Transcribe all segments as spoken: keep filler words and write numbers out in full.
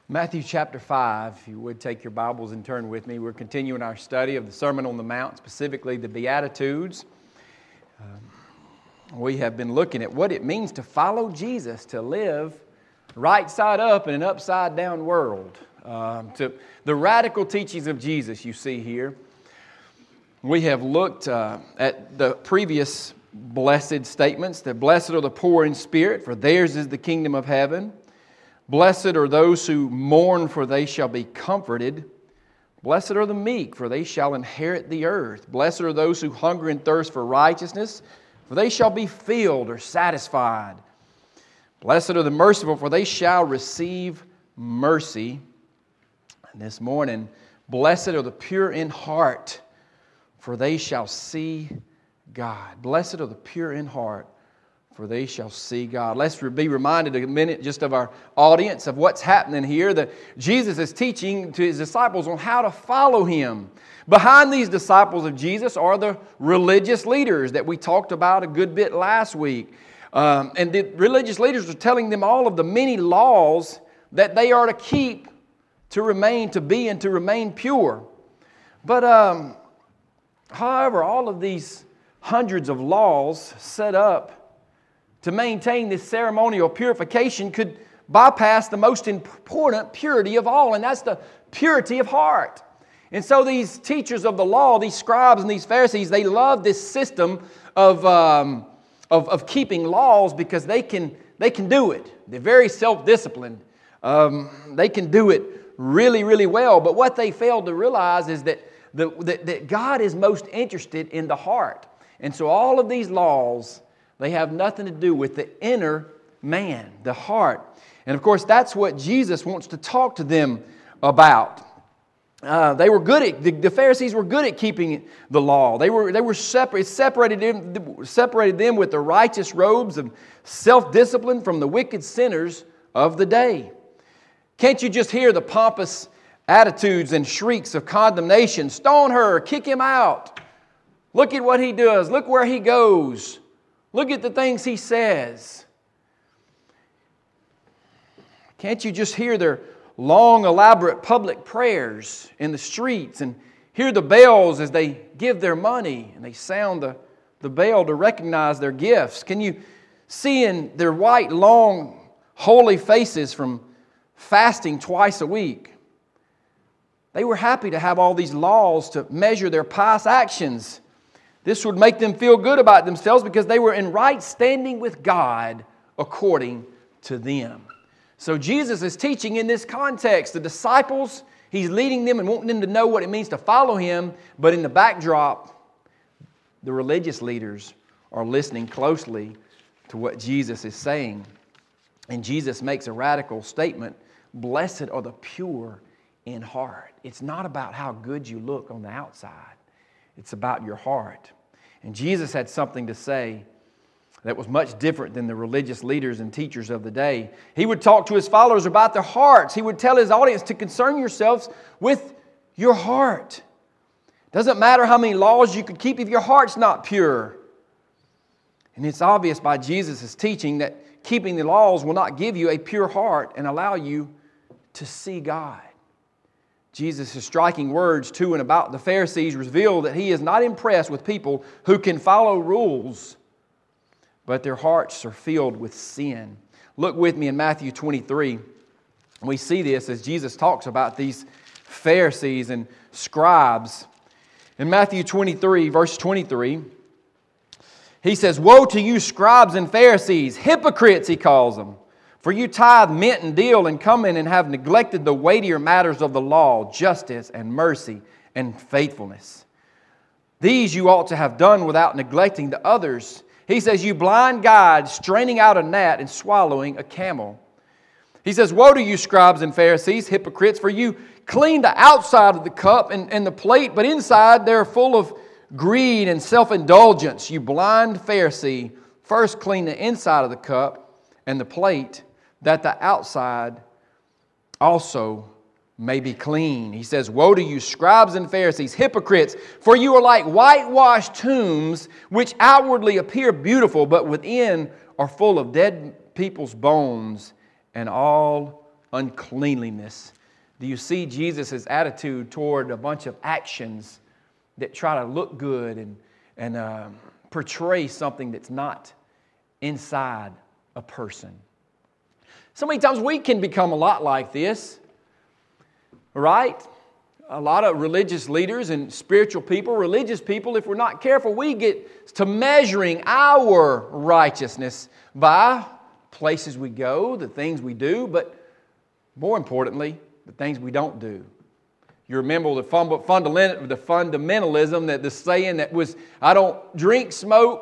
Matthew chapter five, if you would take your Bibles and turn with me. We're continuing our study of the Sermon on the Mount, specifically the Beatitudes. Um, we have been looking at what it means to follow Jesus, to live right side up in an upside down world. Um, to the radical teachings of Jesus you see here. We have looked uh, at the previous blessed statements, that blessed are the poor in spirit, for theirs is the kingdom of heaven. Blessed are those who mourn, for they shall be comforted. Blessed are the meek, for they shall inherit the earth. Blessed are those who hunger and thirst for righteousness, for they shall be filled or satisfied. Blessed are the merciful, for they shall receive mercy. And this morning, blessed are the pure in heart, for they shall see God. Blessed are the pure in heart, for they shall see God. Let's be reminded a minute just of our audience, of what's happening here. That Jesus is teaching to His disciples on how to follow Him. Behind these disciples of Jesus are the religious leaders that we talked about a good bit last week. Um, and the religious leaders are telling them all of the many laws that they are to keep to remain, to be, and to remain pure. But, um, however, all of these hundreds of laws set up to maintain this ceremonial purification could bypass the most important purity of all, and that's the purity of heart. And so these teachers of the law, these scribes and these Pharisees, they love this system of, um, of, of keeping laws because they can, they can do it. They're very self-disciplined. Um, they can do it really, really well. But what they failed to realize is that, the, that, that God is most interested in the heart. And so all of these laws, they have nothing to do with the inner man, the heart. And of course, that's what Jesus wants to talk to them about. Uh, they were good at, the, the Pharisees were good at keeping the law. They were, they were separate, separated them, separated them with the righteous robes of self-discipline from the wicked sinners of the day. Can't you just hear the pompous attitudes and shrieks of condemnation? Stone her, kick him out. Look at what he does. Look where he goes. Look at the things he says. Can't you just hear their long, elaborate public prayers in the streets and hear the bells as they give their money and they sound the, the bell to recognize their gifts? Can you see in their white, long, holy faces from fasting twice a week? They were happy to have all these laws to measure their pious actions. This would make them feel good about themselves because they were in right standing with God according to them. So Jesus is teaching in this context. The disciples, He's leading them and wanting them to know what it means to follow Him. But in the backdrop, the religious leaders are listening closely to what Jesus is saying. And Jesus makes a radical statement. Blessed are the pure in heart. It's not about how good you look on the outside. It's about your heart. And Jesus had something to say that was much different than the religious leaders and teachers of the day. He would talk to His followers about their hearts. He would tell His audience to concern yourselves with your heart. Doesn't matter how many laws you could keep if your heart's not pure. And it's obvious by Jesus' teaching that keeping the laws will not give you a pure heart and allow you to see God. Jesus' striking words to and about the Pharisees reveal that He is not impressed with people who can follow rules, but their hearts are filled with sin. Look with me in Matthew twenty-three. We see this as Jesus talks about these Pharisees and scribes. In Matthew twenty-three, verse twenty-three, He says, "Woe to you, scribes and Pharisees, hypocrites," He calls them. "For you tithe mint and dill and come in and have neglected the weightier matters of the law, justice and mercy and faithfulness. These you ought to have done without neglecting the others." He says, "You blind guides, straining out a gnat and swallowing a camel." He says, "Woe to you, scribes and Pharisees, hypocrites, for you clean the outside of the cup and, and the plate, but inside they're full of greed and self-indulgence. You blind Pharisee, first clean the inside of the cup and the plate, that the outside also may be clean." He says, "Woe to you, scribes and Pharisees, hypocrites, for you are like whitewashed tombs, which outwardly appear beautiful, but within are full of dead people's bones and all uncleanliness? Do you see Jesus' attitude toward a bunch of actions that try to look good and, and uh, portray something that's not inside a person? So many times we can become a lot like this, right? A lot of religious leaders and spiritual people, religious people, if we're not careful, we get to measuring our righteousness by places we go, the things we do, but more importantly, the things we don't do. You remember the fundamentalism, that the saying that was, I don't drink, smoke,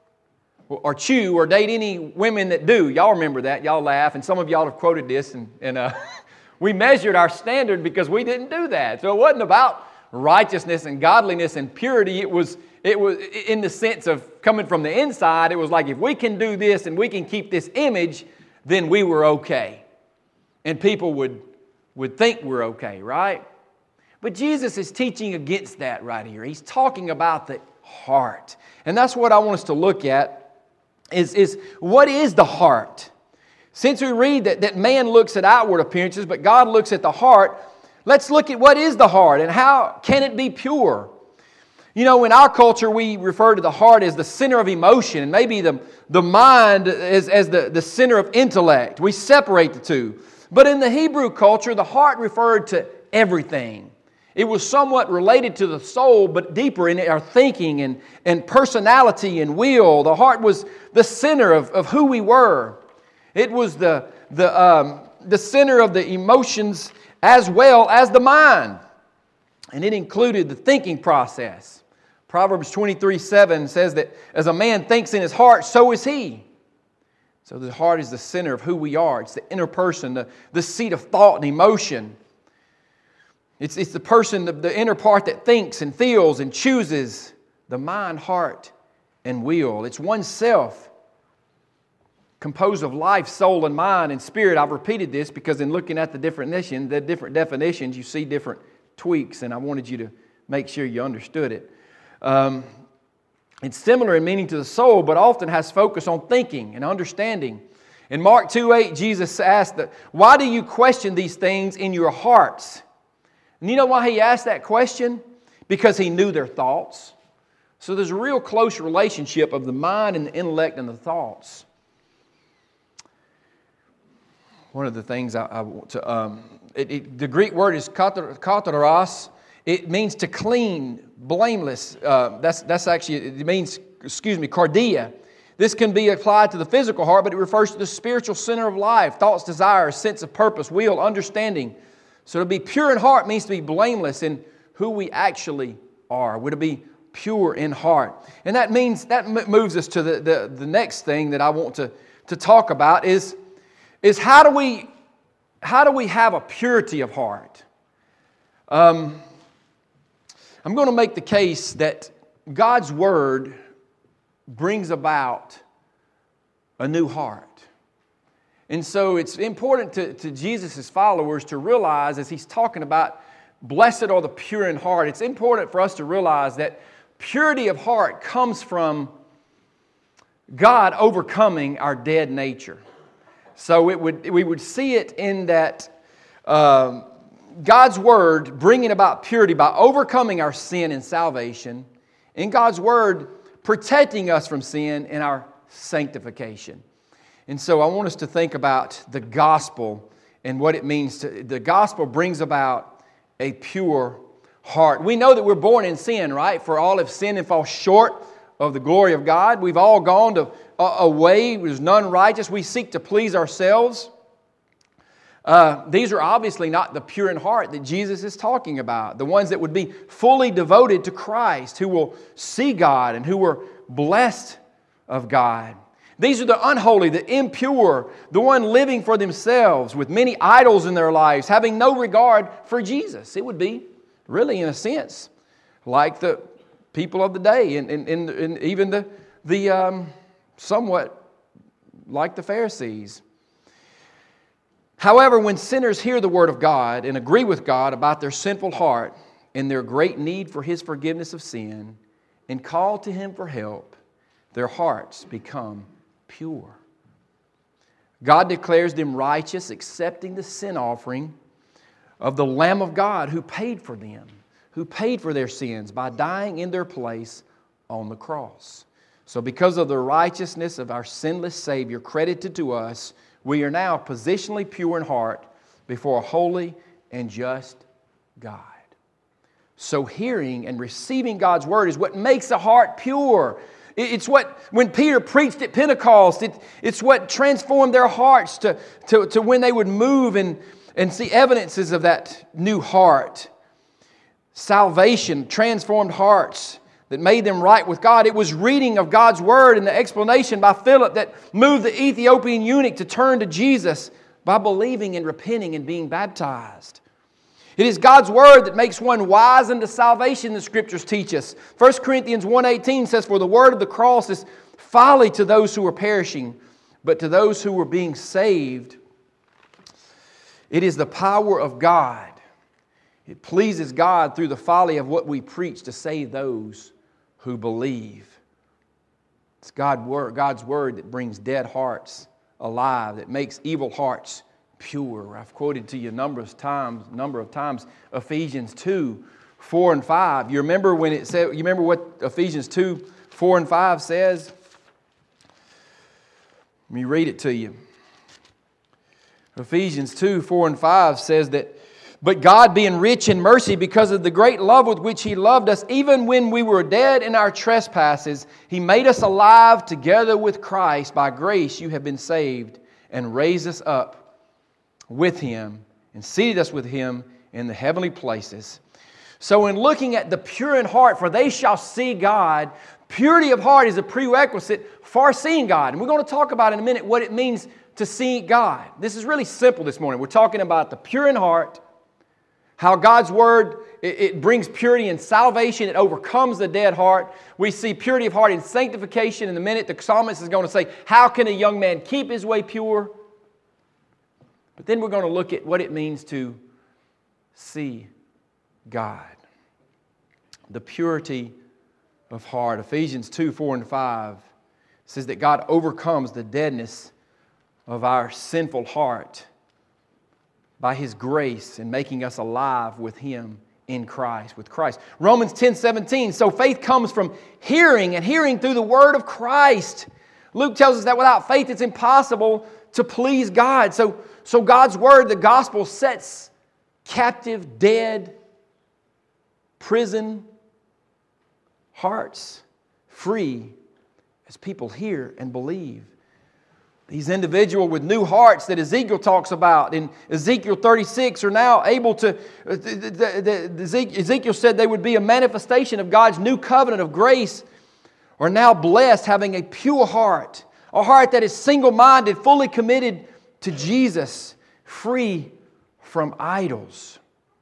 or chew, or date any women that do. Y'all remember that. Y'all laugh, and some of y'all have quoted this, and, and uh, we measured our standard because we didn't do that. So it wasn't about righteousness and godliness and purity. It was, it was in the sense of coming from the inside. It was like, if we can do this and we can keep this image, then we were okay. And people would, would think we're okay, right? But Jesus is teaching against that right here. He's talking about the heart. And that's what I want us to look at, is, is what is the heart? Since we read that, that man looks at outward appearances, but God looks at the heart, let's look at what is the heart and how can it be pure? You know, in our culture, we refer to the heart as the center of emotion, and maybe the, the mind as, as the, the center of intellect. We separate the two. But in the Hebrew culture, the heart referred to everything. It was somewhat related to the soul, but deeper in our thinking and, and personality and will. The heart was the center of, of who we were. It was the, the, um, the center of the emotions as well as the mind. And it included the thinking process. Proverbs twenty-three seven says that as a man thinks in his heart, so is he. So the heart is the center of who we are. It's the inner person, the, the seat of thought and emotion. It's, it's the person, the, the inner part that thinks and feels and chooses. The mind, heart, and will. It's oneself, composed of life, soul, and mind, and spirit. I've repeated this because in looking at the different definitions, the different definitions, you see different tweaks, and I wanted you to make sure you understood it. Um, it's similar in meaning to the soul, but often has focus on thinking and understanding. In Mark two eight, Jesus asked, that, why do you question these things in your hearts? And you know why He asked that question? Because He knew their thoughts. So there's a real close relationship of the mind and the intellect and the thoughts. One of the things I, I want to, um, it, it, the Greek word is kataros. It means to clean, blameless. Uh, that's, that's actually, it means, excuse me, cardia. This can be applied to the physical heart, but it refers to the spiritual center of life, thoughts, desires, sense of purpose, will, understanding. So to be pure in heart means to be blameless in who we actually are. We're to be pure in heart. And that means, that moves us to the, the, the next thing that I want to, to talk about is, is how do we, how do we have a purity of heart? Um, I'm going to make the case that God's Word brings about a new heart. And so it's important to, to Jesus' followers to realize, as He's talking about blessed are the pure in heart, it's important for us to realize that purity of heart comes from God overcoming our dead nature. So it would, we would see it in that um, God's Word bringing about purity by overcoming our sin and salvation, and God's Word protecting us from sin in our sanctification. And so I want us to think about the gospel and what it means to, the gospel brings about a pure heart. We know that we're born in sin, right? For all have sinned and fall short of the glory of God. We've all gone to, uh, away. There's none righteous. We seek to please ourselves. Uh, these are obviously not the pure in heart that Jesus is talking about. The ones that would be fully devoted to Christ, who will see God and who were blessed of God. These are the unholy, the impure, the one living for themselves with many idols in their lives, having no regard for Jesus. It would be really, in a sense, like the people of the day, and, and, and, and even the, the um, somewhat like the Pharisees. However, when sinners hear the Word of God and agree with God about their sinful heart and their great need for His forgiveness of sin and call to Him for help, their hearts become pure. God declares them righteous, accepting the sin offering of the Lamb of God who paid for them, who paid for their sins by dying in their place on the cross. So because of the righteousness of our sinless Savior credited to us, we are now positionally pure in heart before a holy and just God. So hearing and receiving God's Word is what makes a heart pure. It's what, when Peter preached at Pentecost, it, it's what transformed their hearts to, to, to when they would move and, and see evidences of that new heart. Salvation, transformed hearts that made them right with God. It was reading of God's Word and the explanation by Philip that moved the Ethiopian eunuch to turn to Jesus by believing and repenting and being baptized. It is God's Word that makes one wise unto salvation, the Scriptures teach us. First Corinthians one eighteen says, "For the word of the cross is folly to those who are perishing, but to those who are being saved, it is the power of God." It pleases God through the folly of what we preach to save those who believe. It's God's Word that brings dead hearts alive, that makes evil hearts pure. I've quoted to you a number of times, number of times Ephesians two, four and five. You remember when it said, you remember what Ephesians two, four and five says? Let me read it to you. Ephesians two, four and five says that, "But God, being rich in mercy, because of the great love with which He loved us, even when we were dead in our trespasses, He made us alive together with Christ. By grace you have been saved, and raised us up with Him, and seated us with Him in the heavenly places." So in looking at the pure in heart, for they shall see God, purity of heart is a prerequisite for seeing God. And we're going to talk about in a minute what it means to see God. This is really simple this morning. We're talking about the pure in heart, how God's Word, it, it brings purity and salvation. It overcomes the dead heart. We see purity of heart in sanctification. In a minute, the psalmist is going to say, how can a young man keep his way pure? But then we're going to look at what it means to see God. The purity of heart. Ephesians two, four and five says that God overcomes the deadness of our sinful heart by His grace in making us alive with Him in Christ, with Christ. Romans ten, seventeen, "So faith comes from hearing, and hearing through the word of Christ." Luke tells us that without faith it's impossible to please God. So, so God's Word, the gospel, sets captive, dead, prison hearts free as people hear and believe. These individuals with new hearts that Ezekiel talks about in Ezekiel thirty-six are now able to, Ezekiel said they would be a manifestation of God's new covenant of grace, are now blessed having a pure heart, a heart that is single-minded, fully committed to Jesus, free from idols.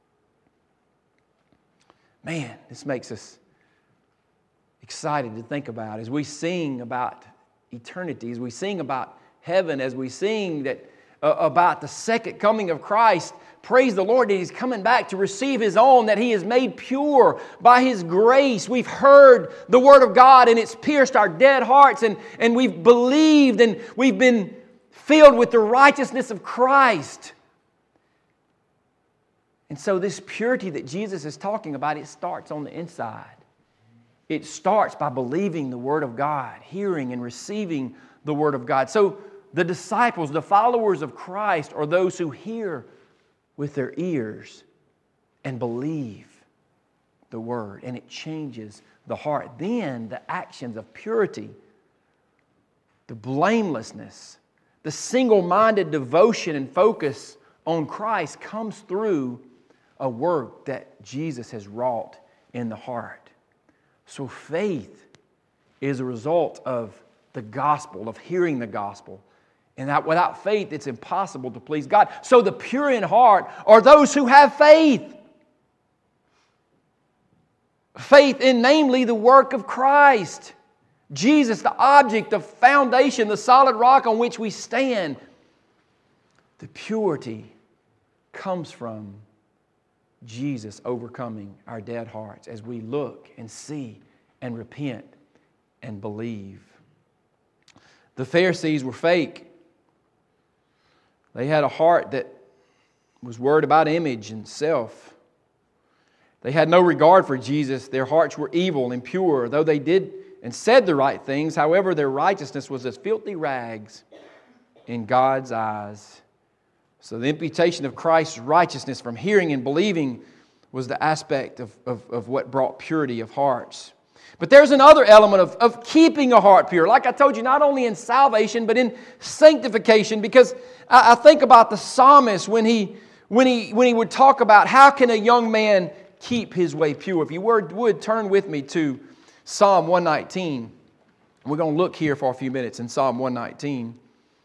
Man, this makes us excited to think about as we sing about eternity, as we sing about heaven, as we sing that uh, about the second coming of Christ. Praise the Lord that He's coming back to receive His own, that He is made pure by His grace. We've heard the Word of God and it's pierced our dead hearts, and, and we've believed and we've been filled with the righteousness of Christ. And so this purity that Jesus is talking about, it starts on the inside. It starts by believing the Word of God, hearing and receiving the Word of God. So the disciples, the followers of Christ, are those who hear with their ears and believe the Word, and it changes the heart. Then the actions of purity, the blamelessness, the single-minded devotion and focus on Christ comes through a work that Jesus has wrought in the heart. So faith is a result of the gospel, of hearing the gospel. And that without faith, it's impossible to please God. So the pure in heart are those who have faith. Faith in, namely, the work of Christ. Jesus, the object, the foundation, the solid rock on which we stand. The purity comes from Jesus overcoming our dead hearts as we look and see and repent and believe. The Pharisees were fake. They had a heart that was worried about image and self. They had no regard for Jesus. Their hearts were evil and impure. Though they did and said the right things, however, their righteousness was as filthy rags in God's eyes. So the imputation of Christ's righteousness from hearing and believing was the aspect of, of, of what brought purity of hearts. But there's another element of, of keeping a heart pure. Like I told you, not only in salvation, but in sanctification. Because I, I think about the psalmist when he, when, he, when he would talk about how can a young man keep his way pure. If you would, would turn with me to Psalm one nineteen. We're going to look here for a few minutes in Psalm one nineteen.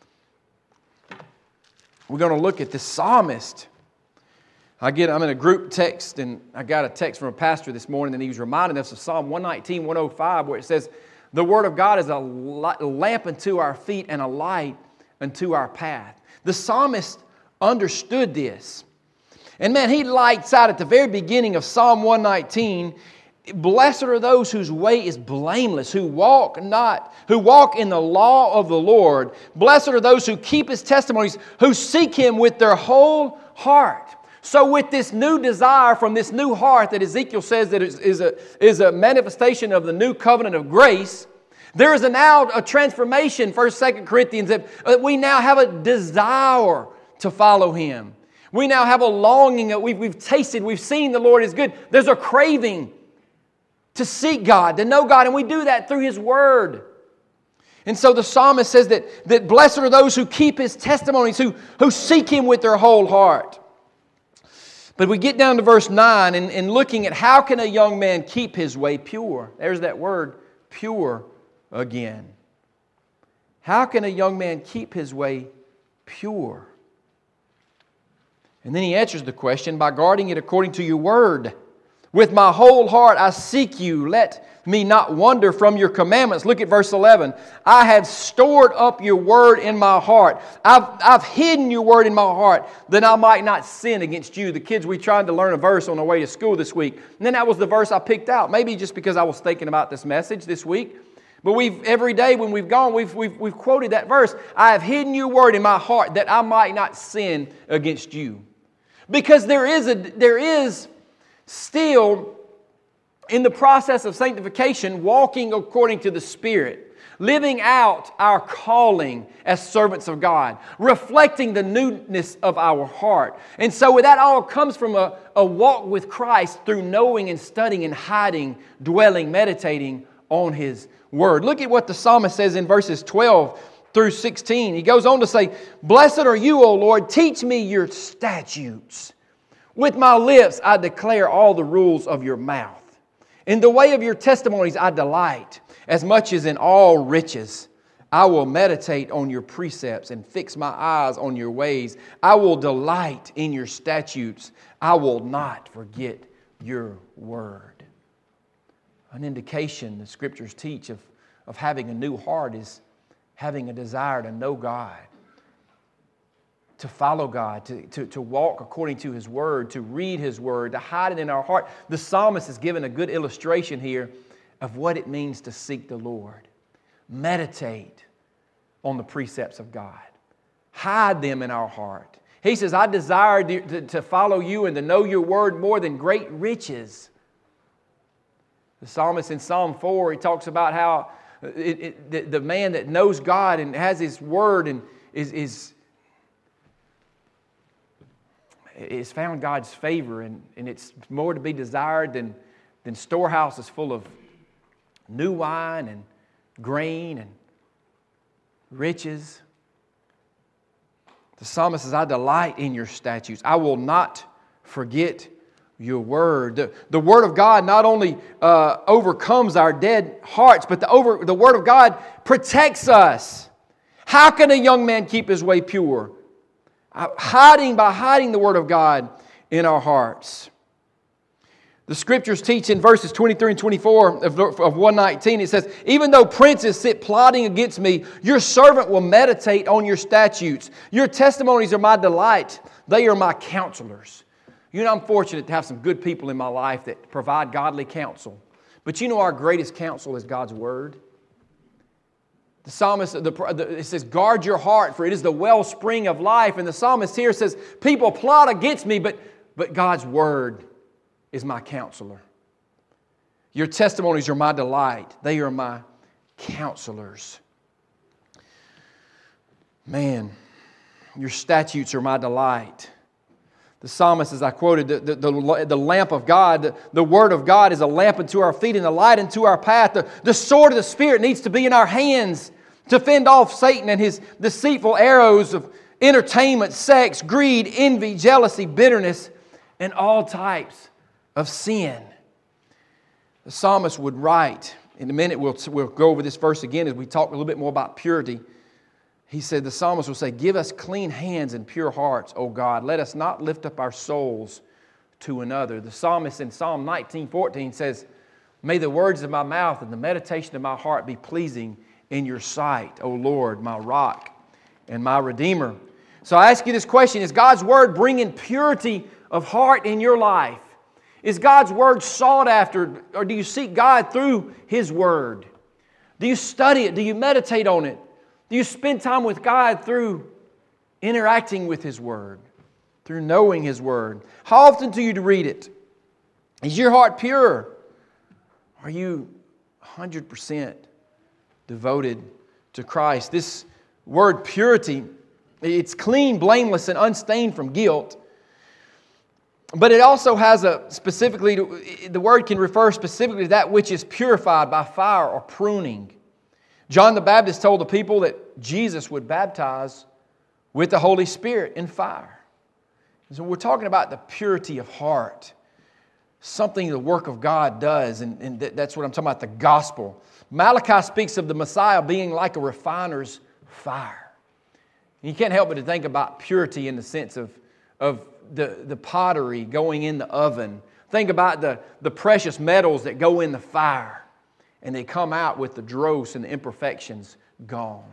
We're going to look at the psalmist. I get, I'm in a group text, and I got a text from a pastor this morning, and he was reminding us of Psalm one nineteen, one oh five, where it says, the Word of God is a lamp unto our feet and a light unto our path. The psalmist understood this. And man, he lights out at the very beginning of Psalm one nineteen, blessed are those whose way is blameless, who walk not, who walk in the law of the Lord. Blessed are those who keep His testimonies, who seek Him with their whole heart. So with this new desire from this new heart that Ezekiel says that is, is, a, is a manifestation of the new covenant of grace, there is a now a transformation, First, Second Corinthians, that, that we now have a desire to follow Him. We now have a longing that we've, we've tasted, we've seen the Lord is good. There's a craving to seek God, to know God, and we do that through His Word. And so the psalmist says that, that blessed are those who keep His testimonies, who, who seek Him with their whole heart. But we get down to verse nine and, and looking at how can a young man keep his way pure? There's that word, pure, again. How can a young man keep his way pure? And then he answers the question by guarding it according to your word. With my whole heart I seek you. Let me not wander from your commandments. Look at verse eleven. I have stored up your word in my heart. I've, I've hidden your word in my heart that I might not sin against you. The kids, we tried to learn a verse on the way to school this week. And then that was the verse I picked out. Maybe just because I was thinking about this message this week. But we've every day when we've gone, we've, we've, we've quoted that verse. I have hidden your word in my heart that I might not sin against you. Because there is a there is still, in the process of sanctification, walking according to the Spirit, living out our calling as servants of God, reflecting the newness of our heart. And so that all comes from a, a walk with Christ through knowing and studying and hiding, dwelling, meditating on His Word. Look at what the psalmist says in verses twelve through sixteen. He goes on to say, blessed are you, O Lord, teach me your statutes. With my lips I declare all the rules of your mouth. In the way of your testimonies I delight, as much as in all riches. I will meditate on your precepts and fix my eyes on your ways. I will delight in your statutes. I will not forget your word. An indication the Scriptures teach of, of having a new heart is having a desire to know God, to follow God, to, to, to walk according to His Word, to read His Word, to hide it in our heart. The psalmist is given a good illustration here of what it means to seek the Lord. Meditate on the precepts of God. Hide them in our heart. He says, I desire to, to follow you and to know your Word more than great riches. The psalmist in Psalm four, he talks about how it, it, the, the man that knows God and has His Word and is... is It's found God's favor, and, and it's more to be desired than, than storehouses full of new wine and grain and riches. The psalmist says, I delight in your statutes. I will not forget your word. The, the word of God not only uh, overcomes our dead hearts, but the, over, the word of God protects us. How can a young man keep his way pure? Hiding by hiding the Word of God in our hearts. The Scriptures teach in verses twenty-three and twenty-four of, of one nineteen, it says, even though princes sit plotting against me, your servant will meditate on your statutes. Your testimonies are my delight. They are my counselors. You know, I'm fortunate to have some good people in my life that provide godly counsel. But you know our greatest counsel is God's Word. The psalmist, the, the, it says, guard your heart, for it is the wellspring of life. And the psalmist here says, people plot against me, but, but God's word is my counselor. Your testimonies are my delight. They are my counselors. Man, your statutes are my delight. The psalmist, as I quoted, the, the, the, the lamp of God, the, the Word of God is a lamp unto our feet and a light unto our path. The, the sword of the Spirit needs to be in our hands to fend off Satan and his deceitful arrows of entertainment, sex, greed, envy, jealousy, bitterness, and all types of sin. The psalmist would write, in a minute we'll, we'll go over this verse again as we talk a little bit more about purity. He said, the psalmist will say, give us clean hands and pure hearts, O God. Let us not lift up our souls to another. The psalmist in Psalm nineteen fourteen says, may the words of my mouth and the meditation of my heart be pleasing in your sight, O Lord, my rock and my redeemer. So I ask you this question, is God's word bringing purity of heart in your life? Is God's word sought after, or do you seek God through His word? Do you study it? Do you meditate on it? Do you spend time with God through interacting with His word, through knowing His word? How often do you read it? Is your heart pure? Are you one hundred percent devoted to Christ? This word purity, it's clean, blameless, and unstained from guilt. But it also has a specifically, the word can refer specifically to that which is purified by fire or pruning. John the Baptist told the people that Jesus would baptize with the Holy Spirit in fire. And so we're talking about the purity of heart. Something the work of God does, and, and that's what I'm talking about, the gospel. Malachi speaks of the Messiah being like a refiner's fire. And you can't help but to think about purity in the sense of, of the, the pottery going in the oven. Think about the, the precious metals that go in the fire. And they come out with the dross and the imperfections gone.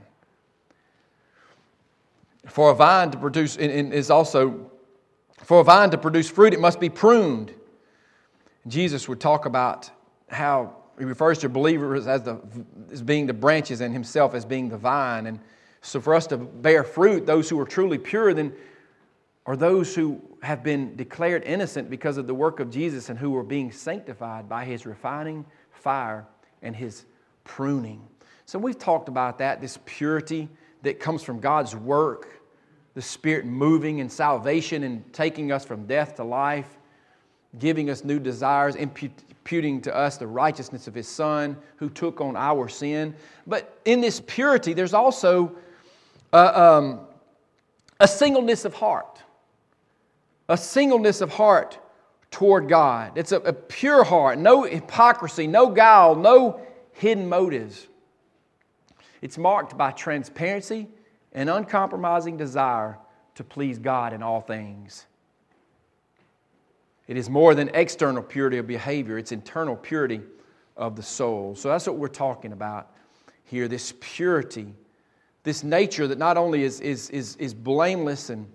For a vine to produce, and is also, for a vine to produce fruit, it must be pruned. Jesus would talk about how He refers to believers as, the, as being the branches and Himself as being the vine. And so for us to bear fruit, those who are truly pure, then are those who have been declared innocent because of the work of Jesus and who are being sanctified by His refining fire and His pruning. So we've talked about that, this purity that comes from God's work, the Spirit moving in salvation and taking us from death to life, giving us new desires, imputing to us the righteousness of His Son who took on our sin. But in this purity, there's also a, um, a singleness of heart. A singleness of heart toward God. It's a, a pure heart, no hypocrisy, no guile, no hidden motives. It's marked by transparency and uncompromising desire to please God in all things. It is more than external purity of behavior, it's internal purity of the soul. So that's what we're talking about here, this purity, this nature that not only is, is, is, is blameless and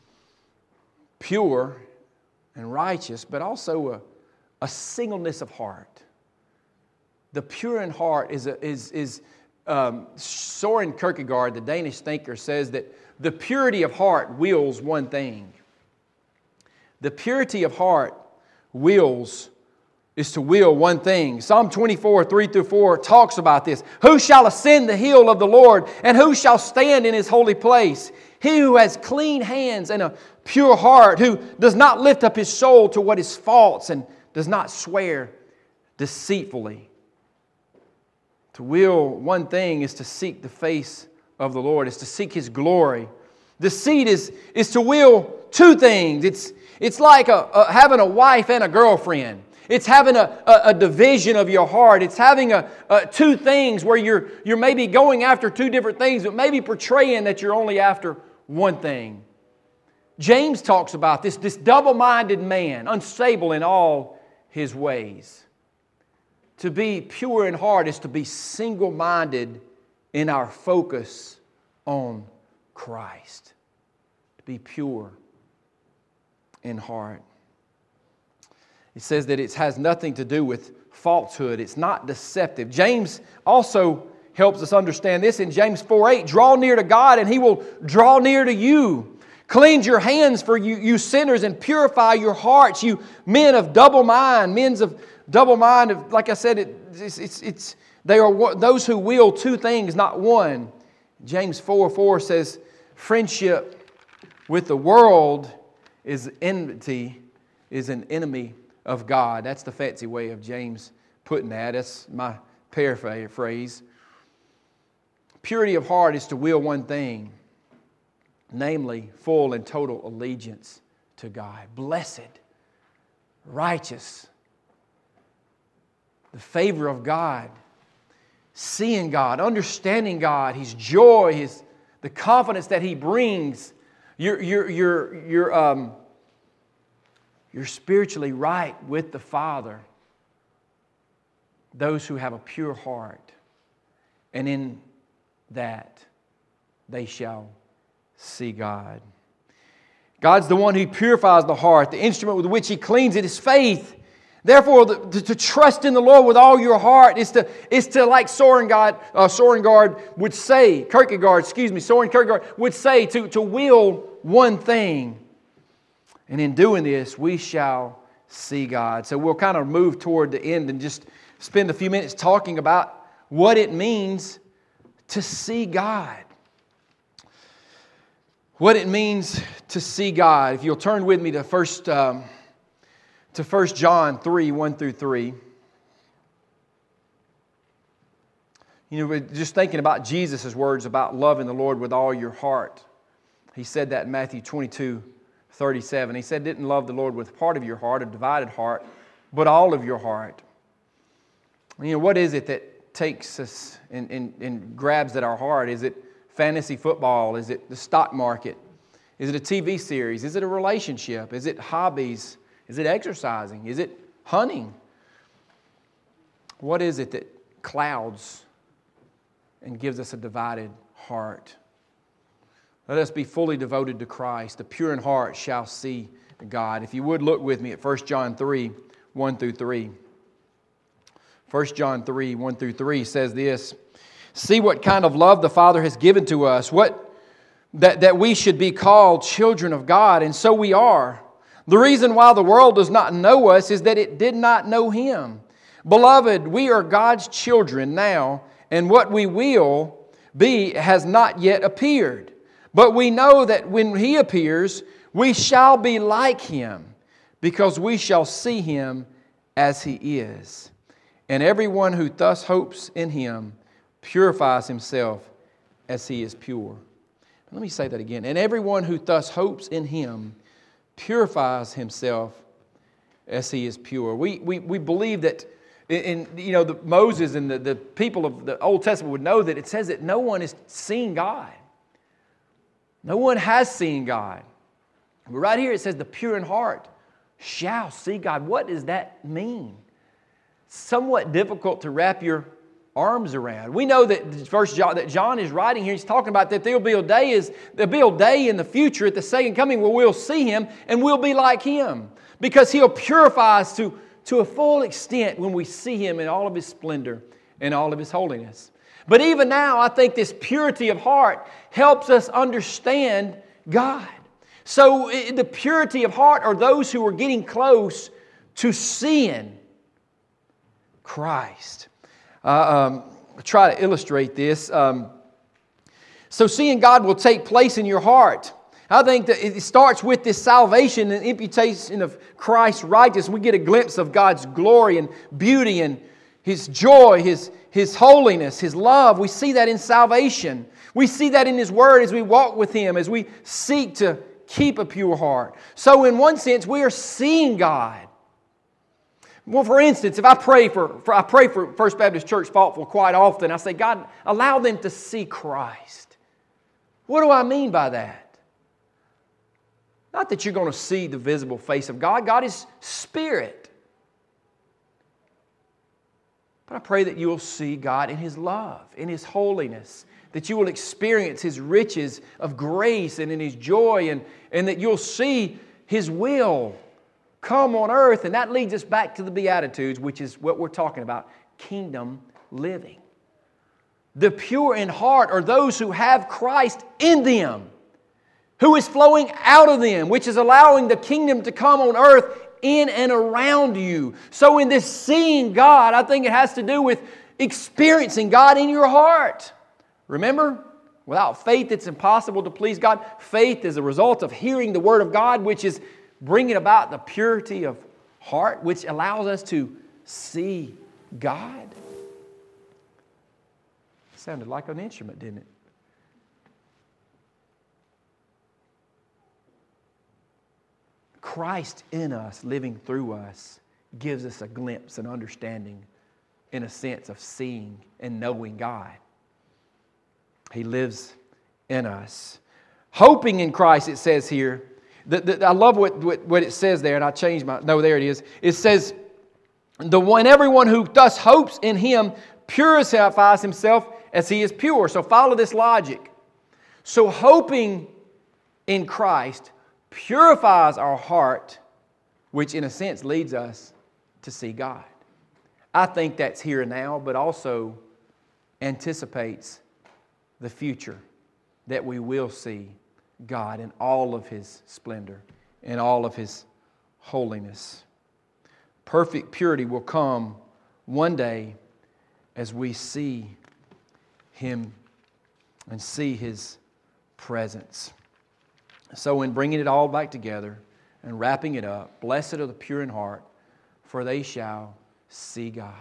pure and righteous, but also a, a singleness of heart. The pure in heart is, a, is, is um, Soren Kierkegaard, the Danish thinker, says that the purity of heart wills one thing. The purity of heart wills is to will one thing. Psalm twenty-four, three through four talks about this. Who shall ascend the hill of the Lord, and who shall stand in His holy place? He who has clean hands and a pure heart, who does not lift up his soul to what is false and does not swear deceitfully. To will one thing is to seek the face of the Lord, is to seek His glory. The seed is, is to will two things. It's, it's like a, a, having a wife and a girlfriend. It's having a, a, a division of your heart. It's having a, a two things where you're, you're maybe going after two different things, but maybe portraying that you're only after one thing. James talks about this, this double-minded man, unstable in all his ways. To be pure in heart is to be single-minded in our focus on Christ. To be pure in heart. It says that it has nothing to do with falsehood. It's not deceptive. James also helps us understand this in James four eight. Draw near to God and He will draw near to you. Cleanse your hands for you, you sinners, and purify your hearts, you men of double mind. Men of double mind, like I said, it, it's, it's, it's they are those who will two things, not one. James four four says, friendship with the world is enmity, is an enemy of God. That's the fancy way of James putting that. That's my paraphrase. Purity of heart is to will one thing, namely full and total allegiance to God. Blessed, righteous, the favor of God, seeing God, understanding God, His joy, His the confidence that He brings. You're, you're, you're, you're, um, you're spiritually right with the Father. Those who have a pure heart, and in that they shall see God. God's the one who purifies the heart. The instrument with which He cleans it is faith. Therefore, the, to, to trust in the Lord with all your heart is to, is to like Soren, God, uh, Sorengard would say, Kierkegaard, excuse me, Soren Kierkegaard would say, to, to will one thing. And in doing this, we shall see God. So we'll kind of move toward the end and just spend a few minutes talking about what it means to see God. What it means to see God. If you'll turn with me to first um, to First John three, one through three. You know, we're just thinking about Jesus' words about loving the Lord with all your heart. He said that in Matthew twenty-two, thirty-seven. He said, didn't love the Lord with part of your heart, a divided heart, but all of your heart. You know, what is it that takes us and, and, and grabs at our heart? Is it fantasy football? Is it the stock market? Is it a T V series? Is it a relationship? Is it hobbies? Is it exercising? Is it hunting? What is it that clouds and gives us a divided heart? Let us be fully devoted to Christ. The pure in heart shall see God. If you would look with me at First John three, one through three. First John three, one through three says this. See what kind of love the Father has given to us, what that, that we should be called children of God, and so we are. The reason why the world does not know us is that it did not know Him. Beloved, we are God's children now, and what we will be has not yet appeared. But we know that when He appears, we shall be like Him, because we shall see Him as He is. And everyone who thus hopes in Him purifies himself as He is pure. Let me say that again. And everyone who thus hopes in Him purifies himself as He is pure. We, we, we believe that in, you know, the, Moses and the, the people of the Old Testament would know that it says that no one has seen God. No one has seen God. But right here it says the pure in heart shall see God. What does that mean? Somewhat difficult to wrap your arms around. We know that First John, that John is writing here. He's talking about that there'll be a day is there'll be a day in the future at the second coming where we'll see Him and we'll be like Him, because He'll purify us to, to a full extent when we see Him in all of His splendor and all of His holiness. But even now, I think this purity of heart helps us understand God. So the purity of heart are those who are getting close to seeing Christ. Uh, um, I'll try to illustrate this. Um, so seeing God will take place in your heart. I think that it starts with this salvation and imputation of Christ's righteousness. We get a glimpse of God's glory and beauty and His joy, His, His holiness, His love. We see that in salvation. We see that in His Word as we walk with Him, as we seek to keep a pure heart. So in one sense, we are seeing God. Well, for instance, if I pray for, for I pray for First Baptist Church Faultville quite often, I say, God, allow them to see Christ. What do I mean by that? Not that you're going to see the visible face of God. God is Spirit. But I pray that you will see God in His love, in His holiness, that you will experience His riches of grace and in His joy, and, and that you'll see His will come on earth. And that leads us back to the Beatitudes, which is what we're talking about, kingdom living. The pure in heart are those who have Christ in them, who is flowing out of them, which is allowing the kingdom to come on earth in and around you. So in this seeing God, I think it has to do with experiencing God in your heart. Remember, without faith it's impossible to please God. Faith is a result of hearing the Word of God, which is bringing about the purity of heart, which allows us to see God. It sounded like an instrument, didn't it? Christ in us, living through us, gives us a glimpse and understanding, in a sense, of seeing and knowing God. He lives in us. Hoping in Christ, it says here. The, the, I love what, what, what it says there, and I changed my... No, there it is. It says, the one, everyone who thus hopes in Him purifies himself as He is pure. So follow this logic. So hoping in Christ purifies our heart, which in a sense leads us to see God. I think that's here and now, but also anticipates the future, that we will see God in all of His splendor, in all of His holiness. Perfect purity will come one day as we see Him and see His presence. So in bringing it all back together and wrapping it up, blessed are the pure in heart, for they shall see God.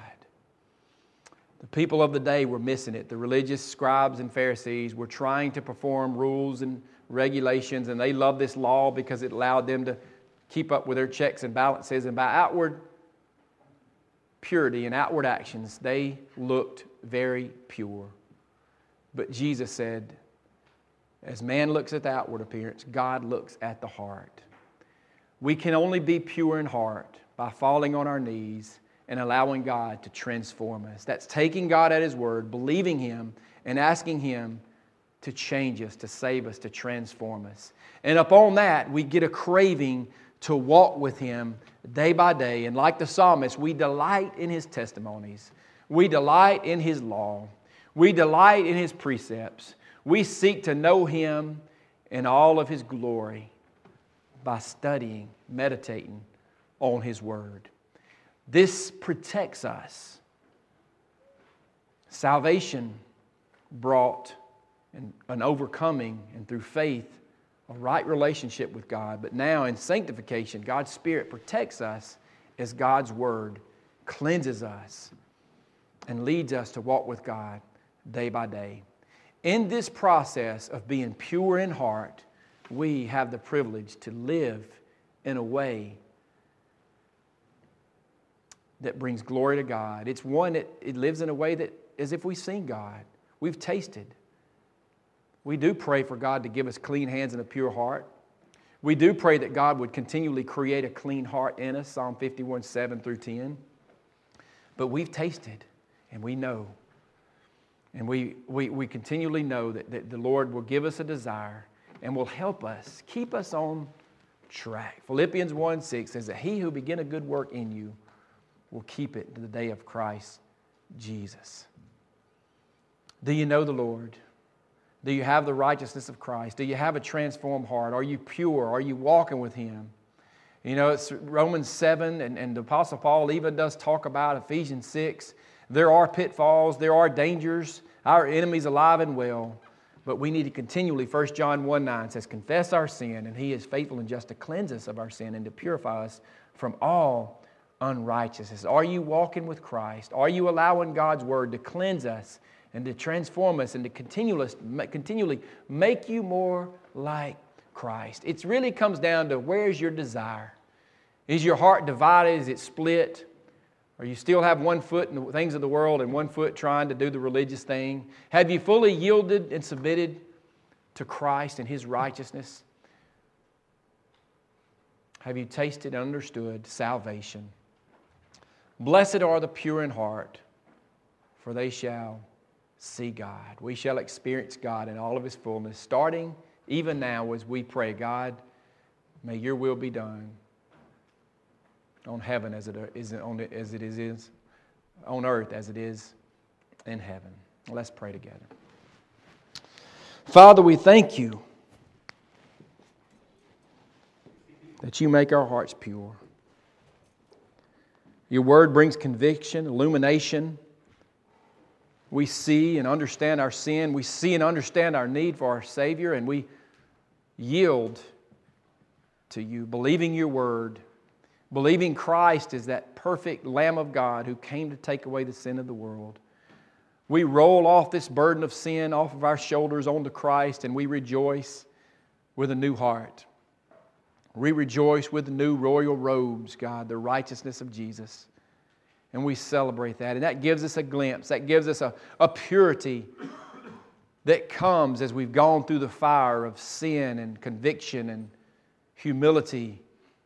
The people of the day were missing it. The religious scribes and Pharisees were trying to perform rules and regulations, and they loved this law because it allowed them to keep up with their checks and balances. And by outward purity and outward actions, they looked very pure. But Jesus said, as man looks at the outward appearance, God looks at the heart. We can only be pure in heart by falling on our knees and allowing God to transform us. That's taking God at His word, believing Him, and asking Him to change us, to save us, to transform us. And upon that, we get a craving to walk with Him day by day. And like the psalmist, we delight in His testimonies. We delight in His law. We delight in His precepts. We seek to know Him in all of His glory by studying, meditating on His Word. This protects us. Salvation brought an, an overcoming, and through faith, a right relationship with God. But now in sanctification, God's Spirit protects us as God's Word cleanses us and leads us to walk with God day by day. In this process of being pure in heart, we have the privilege to live in a way that brings glory to God. It's one that it lives in a way that as if we've seen God. We've tasted. We do pray for God to give us clean hands and a pure heart. We do pray that God would continually create a clean heart in us, Psalm fifty-one, seven through ten. But we've tasted and we know. And we, we, we continually know that, that the Lord will give us a desire and will help us, keep us on track. Philippians one six says that He who began a good work in you will keep it to the day of Christ Jesus. Do you know the Lord? Do you have the righteousness of Christ? Do you have a transformed heart? Are you pure? Are you walking with Him? You know, it's Romans seven, and, and the Apostle Paul even does talk about Ephesians six. There are pitfalls, there are dangers, our enemy's alive and well, but we need to continually, First John one nine says, confess our sin, and He is faithful and just to cleanse us of our sin and to purify us from all unrighteousness. Are you walking with Christ? Are you allowing God's Word to cleanse us and to transform us and to continually make you more like Christ? It really comes down to, where's your desire? Is your heart divided? Is it split? Or you still have one foot in the things of the world and one foot trying to do the religious thing? Have you fully yielded and submitted to Christ and His righteousness? Have you tasted and understood salvation? Blessed are the pure in heart, for they shall see God. We shall experience God in all of His fullness, starting even now as we pray, God, may Your will be done on heaven as it is on as it is on earth as it is in heaven. Let's pray together. Father, we thank you that you make our hearts pure. Your word brings conviction, illumination. We see and understand our sin. We see and understand our need for our Savior, and we yield to you, believing your word, believing Christ is that perfect Lamb of God who came to take away the sin of the world. We roll off this burden of sin off of our shoulders onto Christ, and we rejoice with a new heart. We rejoice with the new royal robes, God, the righteousness of Jesus. And we celebrate that. And that gives us a glimpse. That gives us a, a purity that comes as we've gone through the fire of sin and conviction and humility.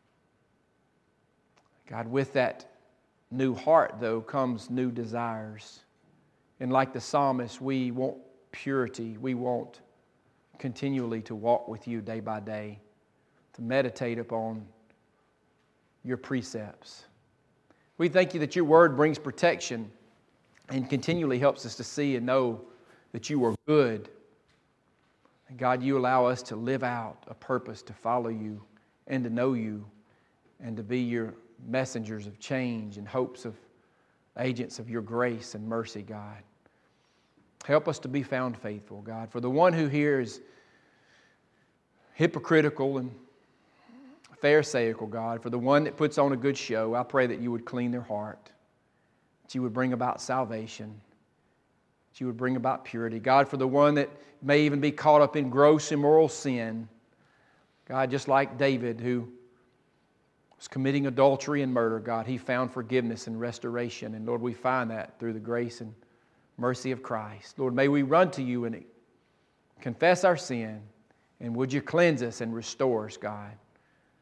God, with that new heart, though, comes new desires. And like the psalmist, we want purity. We want continually to walk with you day by day, to meditate upon your precepts. We thank you that your word brings protection and continually helps us to see and know that you are good. And God, you allow us to live out a purpose to follow you and to know you and to be your messengers of change and hopes of agents of your grace and mercy, God. Help us to be found faithful, God. For the one who here is hypocritical and pharisaical, God, for the one that puts on a good show, I pray that you would clean their heart, that you would bring about salvation, that you would bring about purity. God, for the one that may even be caught up in gross immoral sin, God, just like David who was committing adultery and murder, God, he found forgiveness and restoration. And Lord, we find that through the grace and mercy of Christ. Lord, may we run to you and confess our sin, and would you cleanse us and restore us, God.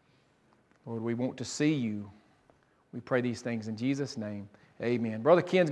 Lord, we want to see you. We pray these things in Jesus' name. Amen. Brother Ken's